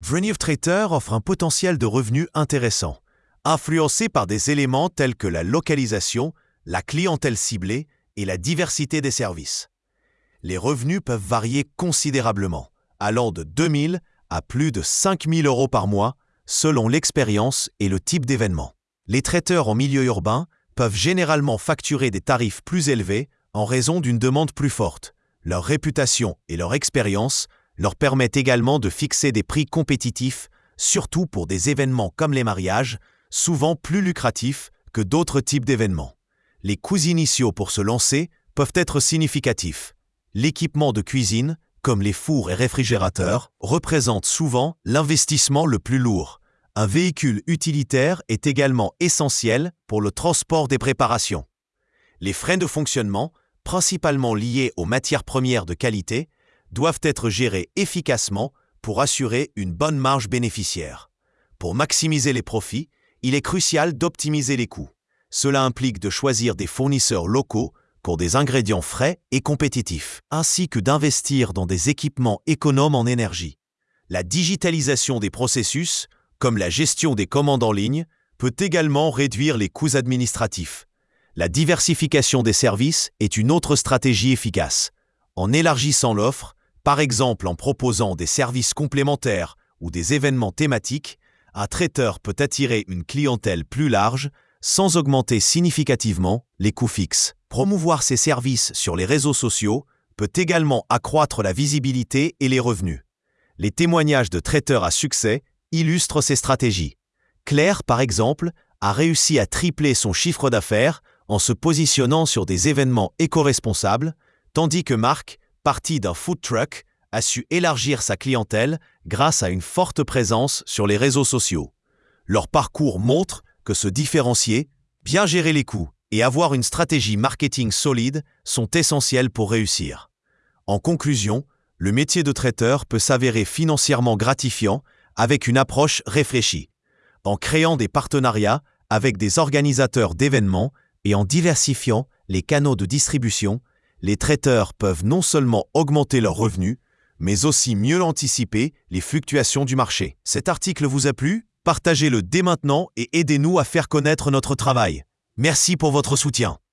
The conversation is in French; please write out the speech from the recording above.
Venir traiteur offre un potentiel de revenus intéressant, influencé par des éléments tels que la localisation, la clientèle ciblée et la diversité des services. Les revenus peuvent varier considérablement, allant de 2 000 à plus de 5 000 € par mois, selon l'expérience et le type d'événement. Les traiteurs en milieu urbain peuvent généralement facturer des tarifs plus élevés en raison d'une demande plus forte. Leur réputation et leur expérience leur permettent également de fixer des prix compétitifs, surtout pour des événements comme les mariages, souvent plus lucratifs que d'autres types d'événements. Les coûts initiaux pour se lancer peuvent être significatifs. L'équipement de cuisine, comme les fours et réfrigérateurs, représente souvent l'investissement le plus lourd. Un véhicule utilitaire est également essentiel pour le transport des préparations. Les frais de fonctionnement, principalement liés aux matières premières de qualité, doivent être gérés efficacement pour assurer une bonne marge bénéficiaire. Pour maximiser les profits, il est crucial d'optimiser les coûts. Cela implique de choisir des fournisseurs locaux pour des ingrédients frais et compétitifs, ainsi que d'investir dans des équipements économes en énergie. La digitalisation des processus, comme la gestion des commandes en ligne, peut également réduire les coûts administratifs. La diversification des services est une autre stratégie efficace. En élargissant l'offre, par exemple en proposant des services complémentaires ou des événements thématiques, un traiteur peut attirer une clientèle plus large sans augmenter significativement les coûts fixes. Promouvoir ses services sur les réseaux sociaux peut également accroître la visibilité et les revenus. Les témoignages de traiteurs à succès illustrent ces stratégies. Claire, par exemple, a réussi à tripler son chiffre d'affaires en se positionnant sur des événements éco-responsables, tandis que Marc, parti d'un food truck, a su élargir sa clientèle grâce à une forte présence sur les réseaux sociaux. Leur parcours montre que se différencier, bien gérer les coûts et avoir une stratégie marketing solide sont essentiels pour réussir. En conclusion, le métier de traiteur peut s'avérer financièrement gratifiant avec une approche réfléchie. En créant des partenariats avec des organisateurs d'événements et en diversifiant les canaux de distribution, les traiteurs peuvent non seulement augmenter leurs revenus, mais aussi mieux anticiper les fluctuations du marché. Cet article vous a plu? Partagez-le dès maintenant et aidez-nous à faire connaître notre travail. Merci pour votre soutien.